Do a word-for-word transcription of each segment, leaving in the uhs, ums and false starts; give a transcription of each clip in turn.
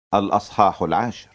الأصحاح العاشر.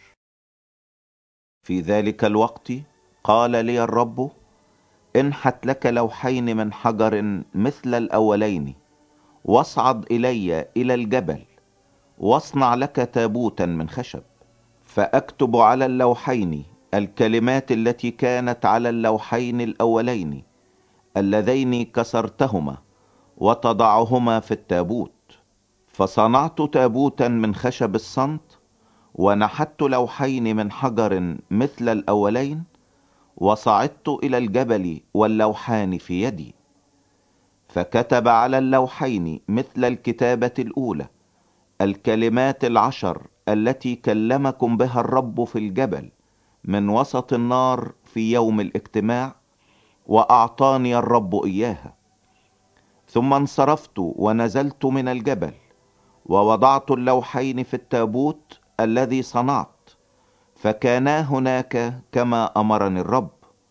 في ذلك الوقت قال لي الرب: انحت لك لوحين من حجر مثل الأولين، واصعد إلي إلى الجبل، واصنع لك تابوتا من خشب، فأكتب على اللوحين الكلمات التي كانت على اللوحين الأولين اللذين كسرتهما، وتضعهما في التابوت. فصنعت تابوتا من خشب الصمت، ونحت لوحين من حجر مثل الأولين، وصعدت إلى الجبل واللوحان في يدي. فكتب على اللوحين مثل الكتابة الأولى الكلمات العشر التي كلمكم بها الرب في الجبل من وسط النار في يوم الاجتماع، وأعطاني الرب إياها. ثم انصرفت ونزلت من الجبل، ووضعت اللوحين في التابوت الذي صنعت، فكانا هناك كما أمرني الرب.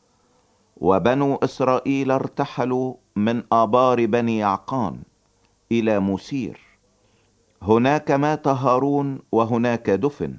وبنو إسرائيل ارتحلوا من آبار بني يعقان إلى موسير، هناك مات هارون وهناك دفن،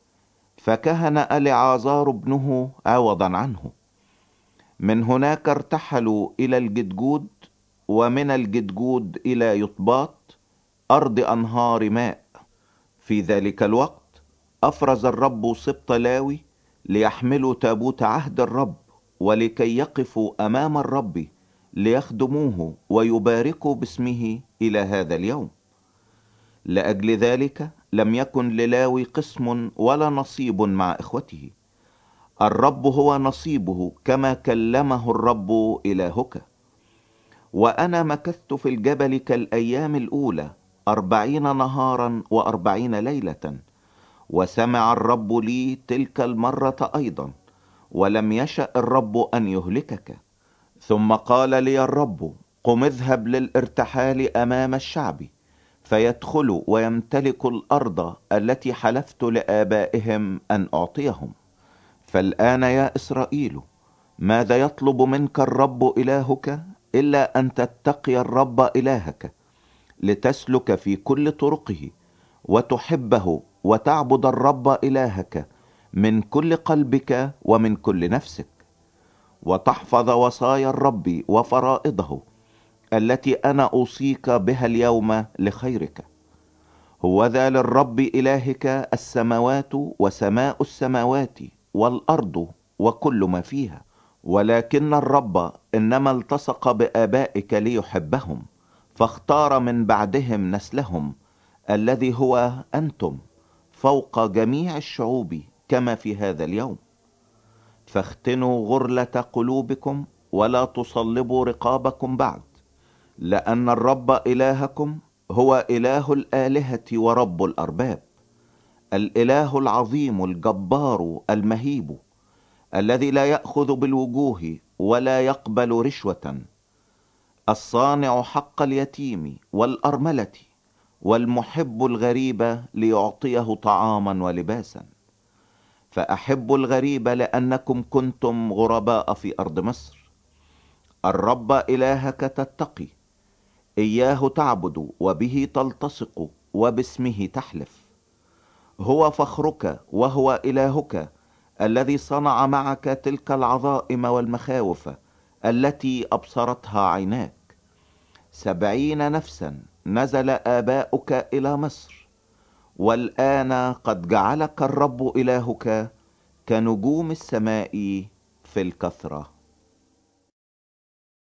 فكهن اليعازار ابنه عوضا عنه. من هناك ارتحلوا إلى الجدجود، ومن الجدجود إلى يطباط أرض أنهار ماء. في ذلك الوقت أفرز الرب سبط لاوي ليحملوا تابوت عهد الرب، ولكي يقفوا أمام الرب ليخدموه ويباركوا باسمه إلى هذا اليوم. لأجل ذلك لم يكن للاوي قسم ولا نصيب مع إخوته، الرب هو نصيبه كما كلمه الرب إلهك. وأنا مكثت في الجبل كالأيام الأولى أربعين نهارا وأربعين ليلة، وسمع الرب لي تلك المرة أيضا، ولم يشأ الرب أن يهلكك. ثم قال لي الرب: قم اذهب للارتحال أمام الشعب، فيدخلوا ويمتلكوا الأرض التي حلفت لآبائهم أن أعطيهم. فالآن يا إسرائيل، ماذا يطلب منك الرب إلهك إلا أن تتقي الرب إلهك، لتسلك في كل طرقه، وتحبه، وتعبد الرب إلهك من كل قلبك ومن كل نفسك، وتحفظ وصايا الرب وفرائضه التي أنا أوصيك بها اليوم لخيرك. هوذا للرب إلهك السماوات وسماء السماوات والأرض وكل ما فيها، ولكن الرب إنما التصق بآبائك ليحبهم، فاختار من بعدهم نسلهم الذي هو أنتم فوق جميع الشعوب كما في هذا اليوم. فاختنوا غرلة قلوبكم، ولا تصلبوا رقابكم بعد، لأن الرب إلهكم هو إله الآلهة ورب الأرباب، الإله العظيم الجبار المهيب، الذي لا يأخذ بالوجوه ولا يقبل رشوة، الصانع حق اليتيم والأرملة، والمحب الغريب ليعطيه طعاما ولباسا. فأحبوا الغريب لأنكم كنتم غرباء في أرض مصر. الرب إلهك تتقي، إياه تعبد، وبه تلتصق، وباسمه تحلف. هو فخرك وهو إلهك، الذي صنع معك تلك العظائم والمخاوف التي أبصرتها عيناك. سبعين نفسا نزل آباؤك إلى مصر، والآن قد جعلك الرب إلهك كنجوم السماء في الكثرة.